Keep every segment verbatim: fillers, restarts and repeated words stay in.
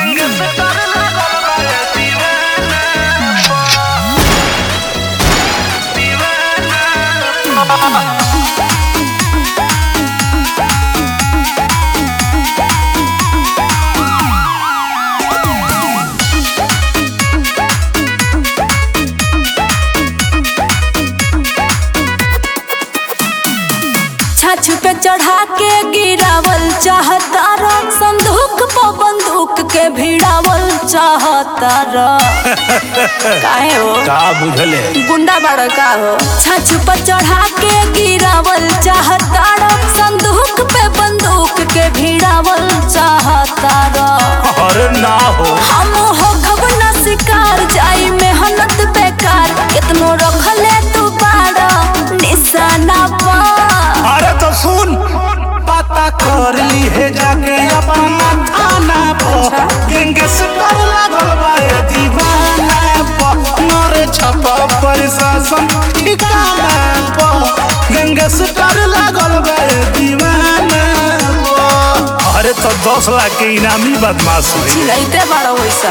छाछ पे चढ़ा के गिरावल चाहता रा, संदूक पर बंदूक के भिड़ावल चाहता रा। काहे हो का बुझले गुंडा बड़ा का हो। छाछ पे चढ़ा के गिरावल चाहता रा, संदूक पे बंदूक के भिड़ावल चाहता रा। अरे ना हो हम हो खब ना शिकार, जाई मेहनत बेकार, कितनो रखले तू बाड़ा निशाना पा। अरे तो सुन पता कर ली है जाके अपना थाना पर, गैंगस्टर लागल बा ये दीवाना पर, मारे छापा प्रशासन ठिकाना पर, गैंगस्टर लागल बा ये दीवाना पर। अरे तो दस लाख के इनामी बदमाश हुई चिलैते बड़ा वैसा।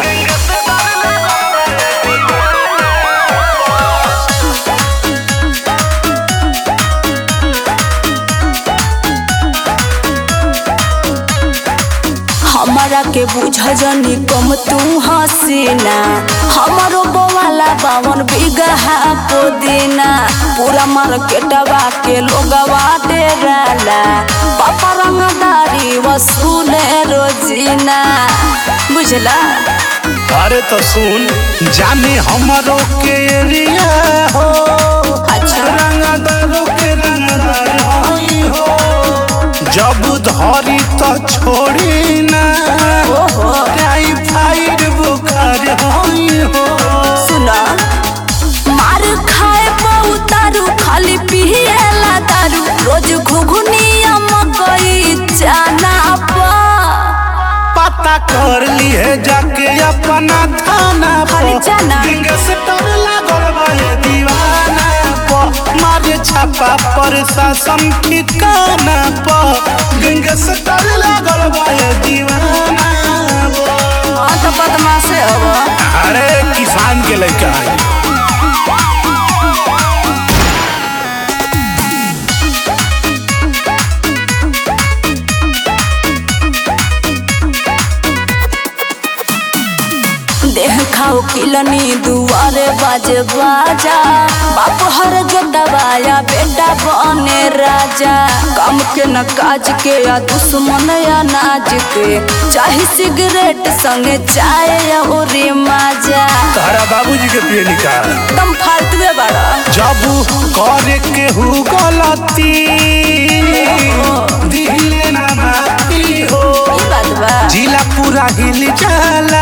हमारा के बुझ जनी कम तू हसीना, हमारो बोवाला बावन बिगहा पुदीना, पूरा मार्केटवा के लोगवा डेराला, पापा रंगदारी वसूले रोजीना, बुझला। अरे तो सुन जाने हमारो के एरिया हो, अच्छा रंगदारों के रंगदार होई हो, जब धरी तो छोड़ी ना, ओहो टाइफाइड बुखार होई हो। सुना मार खाए बहुतारू, खाली पिएला दारू, रोज घुघुनिया मकई जाना पा। पता कर ली है जाके अपना थाना पर, जाना गैंगस्टर लागल बा ये दीवाना पर, मारे छापा प्रशासन ठिकाना पर, गैंगस्टर लागल बा ये दीवाना पर। हाँ तो बदमाश अब। अरे किसान के लड़का है। देह खाओ किलनी दुआरे बाजे बाजा, बाप हर जोतवाया बेटा बने राजा, काम के न काज के या दुश्मन या नाज के, चाहे सिगरेट संगे चाय या उरी माजा। तारा बाबूजी के पिए निकाल तुम फालतू बड़ा। जब करे के हु गलती दिले ना माती हो, ई बात बा जिला पूरा हिल जाला,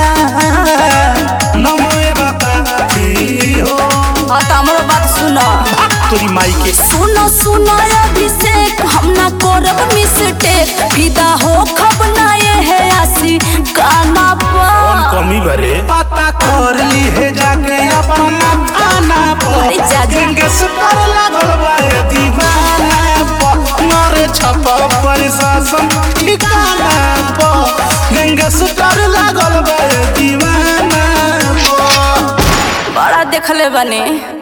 नमोए बाती हो। हाँ तो हमारो बात सुनो तोरी माई के सुनो सुनो अभिषेक, हम ना करब मिस्टेक, फिदा हो खब ना ये है आसी काना पा। कमी भरे पता कर ली है जाके अपना थाना पर, गैंगस्टर लागल बा ये दीवाना पर, मारे छापा प्रशासन ठिकाना पर, गैंगस्टर लागल बा ये दीवाना पर। बड़ा देखले बने।